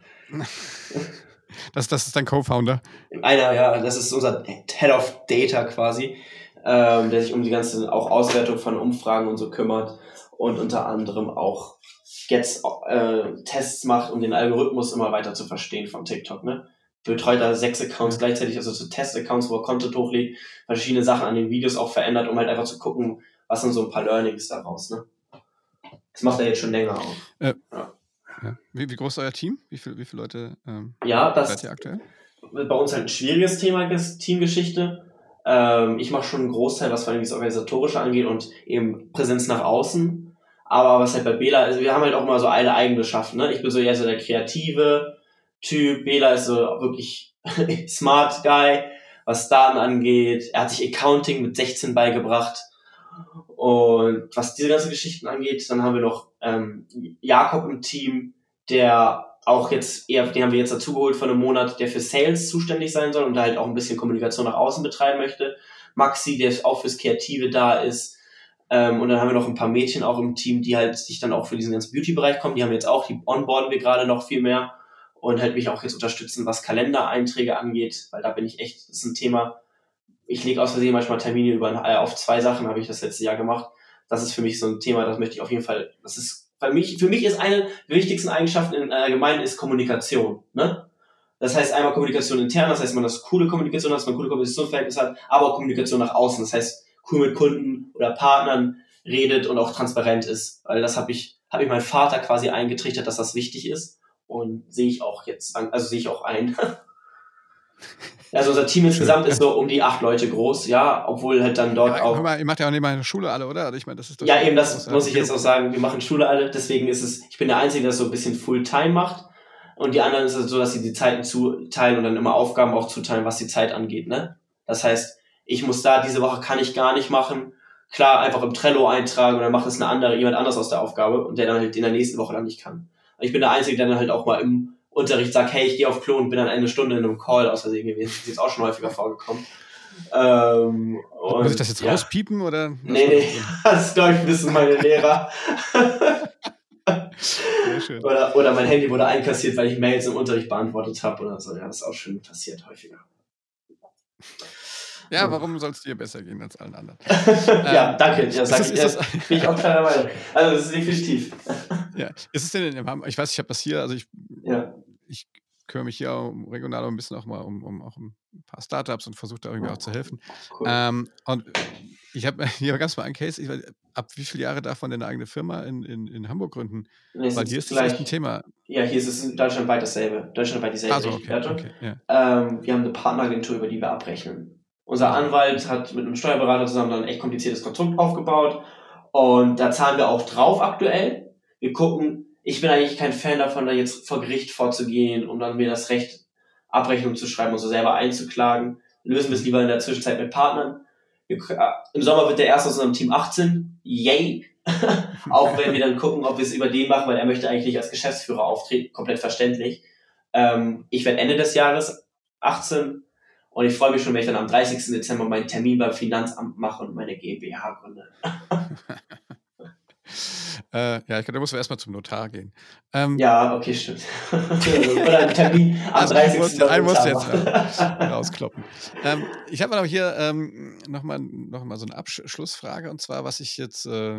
Das, das ist dein Co-Founder? Einer, ja, das ist unser Head of Data quasi, ähm, der sich um die ganze auch Auswertung von Umfragen und so kümmert und unter anderem auch jetzt äh, Tests macht, um den Algorithmus immer weiter zu verstehen von TikTok, ne? Betreut da sechs Accounts gleichzeitig, also so Test-Accounts, wo er Content hochlädt, verschiedene Sachen an den Videos auch verändert, um halt einfach zu gucken, was sind so ein paar Learnings daraus, ne? Das macht er jetzt schon länger auch. Äh, ja. Ja. Wie, wie groß ist euer Team? Wie, viel, wie viele Leute ähm, ja, das seid ihr aktuell? Bei uns halt ein schwieriges Thema, Teamgeschichte. Ähm, ich mache schon einen Großteil, was vor allem das Organisatorische angeht und eben Präsenz nach außen. Aber was halt bei Bela, also wir haben halt auch immer so eine Eigenbeschaffen, ne? Ich bin so eher so der Kreative, Typ. Bela ist so wirklich smart Guy, was Daten angeht. Er hat sich Accounting mit sechzehn beigebracht. Und was diese ganzen Geschichten angeht, dann haben wir noch ähm, Jakob im Team, der auch jetzt eher, den haben wir jetzt dazugeholt vor einem Monat, der für Sales zuständig sein soll und da halt auch ein bisschen Kommunikation nach außen betreiben möchte. Maxi, der auch fürs Kreative da ist. Ähm, und dann haben wir noch ein paar Mädchen auch im Team, die halt sich dann auch für diesen ganzen Beauty-Bereich kommen. Die haben jetzt auch, die onboarden wir gerade noch viel mehr und halt mich auch jetzt unterstützen, was Kalendereinträge angeht, weil da bin ich echt, das ist ein Thema. Ich lege aus Versehen manchmal Termine über äh, auf zwei Sachen, habe ich das letzte Jahr gemacht. Das ist für mich so ein Thema, das möchte ich auf jeden Fall, das ist für mich, für mich ist eine der wichtigsten Eigenschaften in allgemein ist Kommunikation, ne? Das heißt einmal Kommunikation intern, das heißt man das coole Kommunikation hat, dass man coole Kommunikationsverhältnisse hat, aber auch Kommunikation nach außen, das heißt cool mit Kunden oder Partnern redet und auch transparent ist, weil das habe ich, habe ich meinen Vater quasi eingetrichtert, dass das wichtig ist und sehe ich auch jetzt, also sehe ich auch ein. Also unser Team insgesamt ist so um die acht Leute groß, ja, obwohl halt dann dort ja, auch... Mal, ihr macht ja auch nicht mal eine Schule alle, oder? Also ich meine, das ist doch ja, eben, das groß, muss ich jetzt auch sagen, wir machen Schule alle, deswegen ist es, ich bin der Einzige, der das so ein bisschen Fulltime macht und die anderen ist es so, dass sie die Zeiten zuteilen und dann immer Aufgaben auch zuteilen, was die Zeit angeht, ne? Das heißt, ich muss da, diese Woche kann ich gar nicht machen, klar, einfach im Trello eintragen und dann macht es eine andere, jemand anders aus der Aufgabe und der dann halt in der nächsten Woche dann nicht kann. Ich bin der Einzige, der dann halt auch mal im Unterricht sagt, hey, ich gehe auf Klo und bin dann eine Stunde in einem Call aus Versehen gewesen. Das ist jetzt auch schon häufiger vorgekommen. Ähm, und, muss ich das jetzt ja. rauspiepen, oder? Nee, nee, das glaube ich wissen meine Lehrer. Sehr schön. Oder, oder mein Handy wurde einkassiert, weil ich Mails im Unterricht beantwortet habe oder so. Ja, das ist auch schon passiert häufiger. Ja, warum soll es dir besser gehen als allen anderen? ja, ähm, danke. Ja, sag ist ich, das, ja, ist das, bin ich auch keiner Meinung. Also das ist definitiv. ja, ist es denn in Hamburg? Ich weiß, ich habe das hier, also ich, ja. ich kümmere mich hier um, regional ein bisschen auch mal um, um, auch um ein paar Startups und versuche da irgendwie auch zu helfen. Cool. Ähm, und ich habe hier ganz mal einen Case, ich weiß, ab wie viele Jahre darf man denn eine eigene Firma in, in, in Hamburg gründen? Nee, weil hier ist das gleich, echt ein Thema. Ja, hier ist es deutschlandweit dasselbe. Deutschlandweit dieselbe also, okay, okay, ja. ähm, Wir haben eine Partneragentur, über die wir abrechnen. Unser Anwalt hat mit einem Steuerberater zusammen dann ein echt kompliziertes Konstrukt aufgebaut und da zahlen wir auch drauf aktuell. Wir gucken, ich bin eigentlich kein Fan davon, da jetzt vor Gericht vorzugehen, um dann mir das Recht Abrechnung zu schreiben und so selber einzuklagen. Lösen wir es lieber in der Zwischenzeit mit Partnern. Wir, äh, Im Sommer wird der erste aus unserem Team achtzehn. Yay! Auch wenn wir dann gucken, ob wir es über den machen, weil er möchte eigentlich nicht als Geschäftsführer auftreten. Komplett verständlich. Ähm, ich werde Ende des Jahres achtzehn und ich freue mich schon, wenn ich dann am dreißigsten Dezember meinen Termin beim Finanzamt mache und meine GmbH gründe. äh, ja, ich glaube, da musst du erstmal zum Notar gehen. Ähm, ja, okay, stimmt. Oder einen Termin am also dreißigsten Einen musst du jetzt rauskloppen. ähm, ich habe aber hier ähm, nochmal noch mal so eine Abschlussfrage, und zwar, was ich jetzt, äh,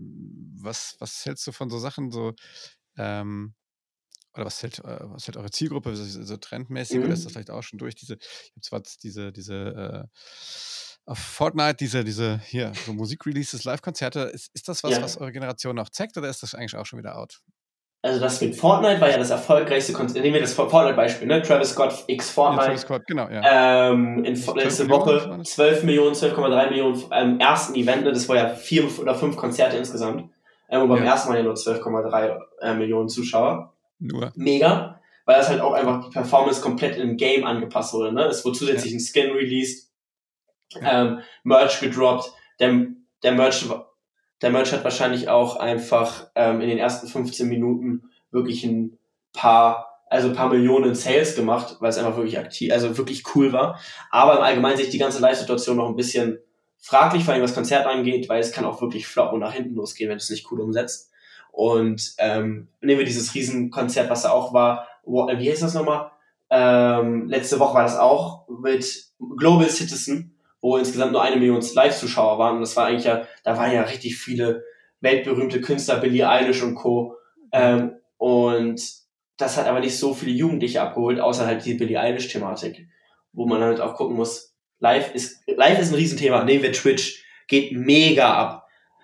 was, was hältst du von so Sachen, so, ähm, oder was hält, äh, was hält eure Zielgruppe so, so trendmäßig, mhm. oder ist das vielleicht auch schon durch diese, ich habe zwar diese, diese, äh, auf Fortnite, diese, diese, hier, so Musikreleases, Live-Konzerte, ist, ist das was, ja. was eure Generation noch zeigt, oder ist das eigentlich auch schon wieder out? Also das mit Fortnite war ja das erfolgreichste Konzert. Nehmen wir das Fortnite-Beispiel, ne? Travis Scott x Fortnite. Ja, Travis Scott, genau, ja. Ähm, in letzte Woche zwölf Millionen, zwölf Komma drei Millionen am ersten Event, ne? Das war ja vier oder fünf Konzerte insgesamt. Ähm, und beim ja. ersten Mal ja nur zwölf Komma drei äh, Millionen Zuschauer. Nur. Mega, weil das halt auch einfach die Performance komplett im Game angepasst wurde, ne? Es wurde zusätzlich ja. ein Skin released, ja. ähm, Merch gedroppt. Der, der Merch Der Merch hat wahrscheinlich auch einfach ähm, in den ersten fünfzehn Minuten wirklich ein paar, also ein paar Millionen Sales gemacht, weil es einfach wirklich aktiv, also wirklich cool war. Aber im Allgemeinen sehe ich die ganze Live-Situation noch ein bisschen fraglich, vor allem was Konzert angeht, weil es kann auch wirklich floppen und nach hinten losgehen, wenn du es nicht cool umsetzt. Und ähm, nehmen wir dieses Riesenkonzert, was da auch war, wo, wie heißt das nochmal? Ähm, letzte Woche war das auch mit Global Citizen, wo insgesamt nur eine Million Live-Zuschauer waren. Und das war eigentlich ja, da waren ja richtig viele weltberühmte Künstler, Billie Eilish und Co. Ähm, und das hat aber nicht so viele Jugendliche abgeholt, außer halt die Billie Eilish-Thematik, wo man halt auch gucken muss, live ist, live ist ein Riesenthema. Nehmen wir Twitch, geht mega ab.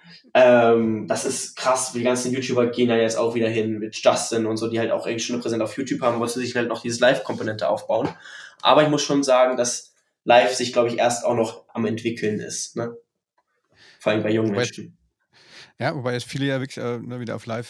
Ähm, das ist krass, die ganzen YouTuber gehen ja jetzt auch wieder hin mit Justin und so, die halt auch eigentlich schon eine Präsenz auf YouTube haben, wo sie sich halt noch diese Live-Komponente aufbauen. Aber ich muss schon sagen, dass Live sich, glaube ich, erst auch noch am entwickeln ist, ne? Vor allem bei jungen wobei, Menschen. Ja, wobei jetzt viele ja wirklich äh, ne, wieder auf Live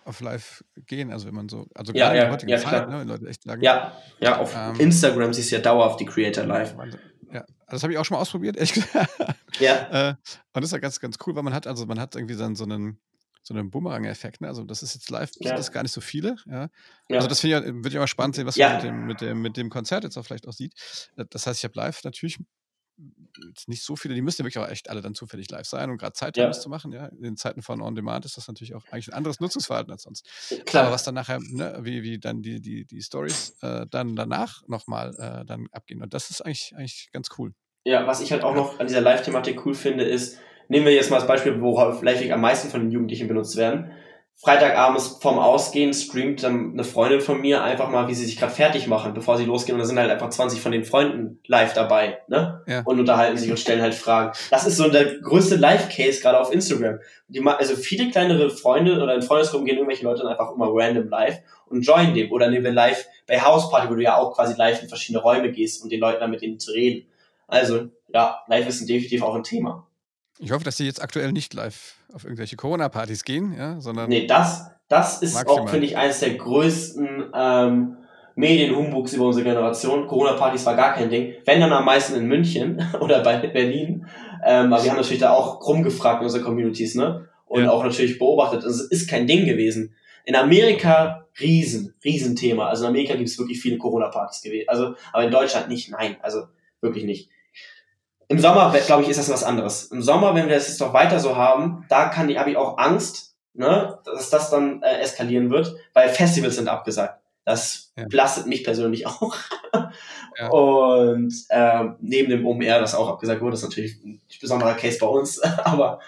auf live gehen, also wenn man so, also Ja, gerade in der ja, heutigen ja, Zeit, klar. ne, wenn Leute echt sagen, Ja, ja, auf ähm, Instagram siehst du ja dauerhaft die Creator live. Wahnsinn. Ja, also das habe ich auch schon mal ausprobiert, ehrlich gesagt. Ja, Äh, und das ist ja ganz, ganz cool, weil man hat, also man hat irgendwie dann so einen, so einen Boomerang-Effekt, ne? Also das ist jetzt live, sind das ja, gar nicht so viele, ja. Also das ja, finde ich, ja- würde ich auch mal spannend sehen, was man mit ja, dem, mit dem, mit dem Konzert jetzt auch vielleicht auch sieht. Äh, Das heißt, ich habe live natürlich jetzt nicht so viele, die müssen ja wirklich auch echt alle dann zufällig live sein und gerade Zeit haben, das ja, zu machen, ja. In den Zeiten von On Demand ist das natürlich auch eigentlich ein anderes Nutzungsverhalten als sonst. Aber was klar. dann nachher, ne, wie, wie dann die, die, die Stories äh, dann danach nochmal äh, dann abgehen. Und das ist eigentlich, eigentlich ganz cool. Ja, was ich halt auch Ja, noch an dieser Live-Thematik cool finde, ist, nehmen wir jetzt mal das Beispiel, worauf Live am meisten von den Jugendlichen benutzt werden. Freitagabends vorm Ausgehen streamt dann eine Freundin von mir einfach mal, wie sie sich gerade fertig machen, bevor sie losgehen. Und da sind halt einfach zwanzig von den Freunden live dabei, ne? ja, Und unterhalten sich und stellen halt Fragen. Das ist so der größte Live-Case gerade auf Instagram. Die, ma- also viele kleinere Freunde oder in Freundesgruppen gehen irgendwelche Leute dann einfach immer random live und joinen dem. Oder nehmen wir live bei Houseparty, wo du ja auch quasi live in verschiedene Räume gehst, um den Leuten dann mit denen zu reden. Also, ja, live ist definitiv auch ein Thema. ich hoffe, dass die jetzt aktuell nicht live auf irgendwelche Corona-Partys gehen, ja, sondern Nee, das, das ist auch, maximal. finde ich, eines der größten ähm, Medienhumbugs über unsere Generation. Corona-Partys war gar kein Ding. Wenn dann am meisten in München oder bei Berlin. Ähm, aber wir haben natürlich da auch rumgefragt in unsere Communities, ne? Und Ja, auch natürlich beobachtet. Es ist kein Ding gewesen. In Amerika riesen, riesen Thema. Also in Amerika gibt es wirklich viele Corona-Partys gewesen. Also, aber in Deutschland nicht, nein. Also wirklich nicht. Im Sommer, glaube ich, ist das was anderes. Im Sommer, wenn wir das jetzt noch weiter so haben, da kann die, habe ich auch Angst, ne, dass das dann äh, eskalieren wird, weil Festivals sind abgesagt. Das ja, belastet mich persönlich auch. ja. Und ähm, neben dem O M R, das auch abgesagt wurde, ist natürlich ein besonderer Case bei uns. Aber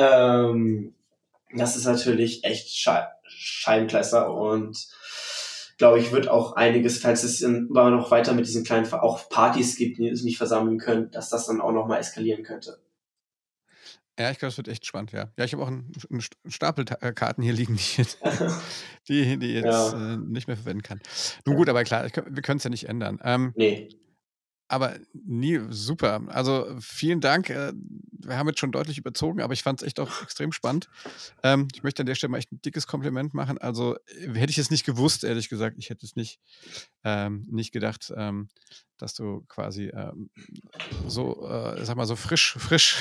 ähm, das ist natürlich echt Sche Scheibenkleister und glaube ich, wird auch einiges, falls es immer noch weiter mit diesen kleinen, auch Partys gibt, die es nicht versammeln können, dass das dann auch nochmal eskalieren könnte. Ja, ich glaube, es wird echt spannend, ja. Ja, ich habe auch einen, einen St- Stapel Ta- äh, Karten hier liegen, die ich jetzt, die, die jetzt Ja, äh, nicht mehr verwenden kann. Nun gut, aber klar, ich, kann- wir können es ja nicht ändern. Ähm, nee. Aber nie, super. Also vielen Dank. äh, Wir haben jetzt schon deutlich überzogen, aber ich fand es echt auch extrem spannend. Ähm, ich möchte an der Stelle mal echt ein dickes Kompliment machen. Also äh, hätte ich es nicht gewusst, ehrlich gesagt, ich hätte es nicht, ähm, nicht gedacht, ähm, dass du quasi ähm, so, äh, sag mal, so frisch, frisch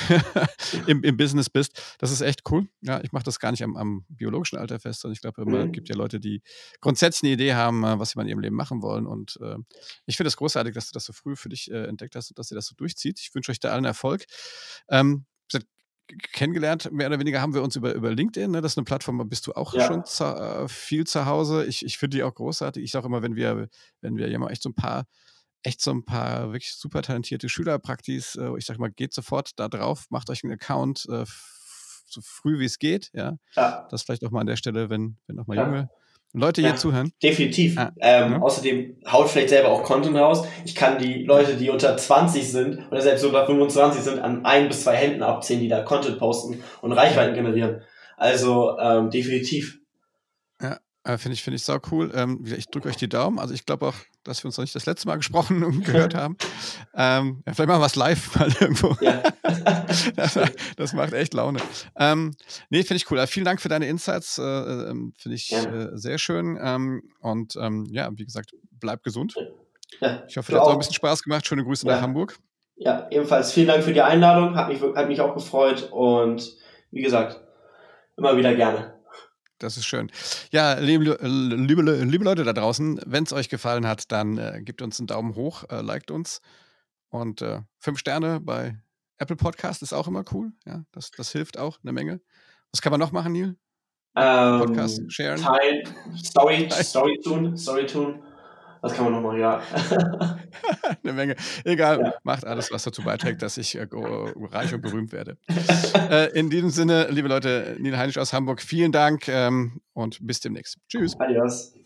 im, im Business bist. Das ist echt cool. Ja, ich mache das gar nicht am, am biologischen Alter fest, sondern ich glaube immer, es gibt Mhm. ja Leute, die grundsätzlich eine Idee haben, äh, was sie mal in ihrem Leben machen wollen. Und äh, ich finde es großartig, dass du das so früh für dich äh, entdeckt hast und dass ihr das so durchzieht. Ich wünsche euch da allen Erfolg. Ähm, wie gesagt, kennengelernt, mehr oder weniger haben wir uns über, über LinkedIn, ne? Das ist eine Plattform, da bist du auch schon Ja, zu, äh, viel zu Hause. Ich, ich finde die auch großartig. Ich sage immer, wenn wir, wenn wir ja mal echt so ein paar, echt so ein paar wirklich super talentierte Schülerpraktis, äh, ich sag mal, geht sofort da drauf, macht euch einen Account, äh, f- so früh wie es geht, ja. ja, Das vielleicht auch mal an der Stelle, wenn, wenn auch mal klar. junge Leute hier Ja, zuhören. definitiv. Ah, Ähm, ne? außerdem haut vielleicht selber auch Content raus. Ich kann die Ja, Leute, die unter zwanzig sind oder selbst unter fünfundzwanzig sind, an ein bis zwei Händen abzählen, die da Content posten und ja. Reichweiten generieren. Also ähm, definitiv. Ja, äh, finde ich, finde ich sau cool. Ähm, wie gesagt, ich drücke euch die Daumen. Also ich glaube auch, dass wir uns noch nicht das letzte Mal gesprochen und gehört haben. Ähm, ja, vielleicht machen wir es live mal irgendwo. Ja. Das, das macht echt Laune. Ähm, nee, finde ich cool. Also vielen Dank für deine Insights. Äh, ähm, finde ich Gerne. äh, sehr schön. Ähm, und ähm, ja, wie gesagt, bleib gesund. Ja, Ich hoffe, du dir hat es auch ein bisschen auch. Spaß gemacht. Schöne Grüße nach Ja. Hamburg. Ja, ebenfalls vielen Dank für die Einladung. Hat mich, hat mich auch gefreut und wie gesagt, immer wieder gerne. Das ist schön. Ja, liebe, liebe, liebe Leute da draußen, wenn es euch gefallen hat, dann äh, gebt uns einen Daumen hoch, äh, liked uns. Und äh, fünf Sterne bei Apple Podcast ist auch immer cool. Ja, das, das hilft auch eine Menge. Was kann man noch machen, Neil? Podcast Ähm, sharen? Teil, Story, Story tun, Story tun. Was kann man noch machen? Ja. Eine Menge. Egal, Ja. macht alles, was dazu beiträgt, dass ich äh, go- reich und berühmt werde. Äh, in diesem Sinne, liebe Leute, Neil Heinisch aus Hamburg, vielen Dank ähm, und bis demnächst. Tschüss. Adios.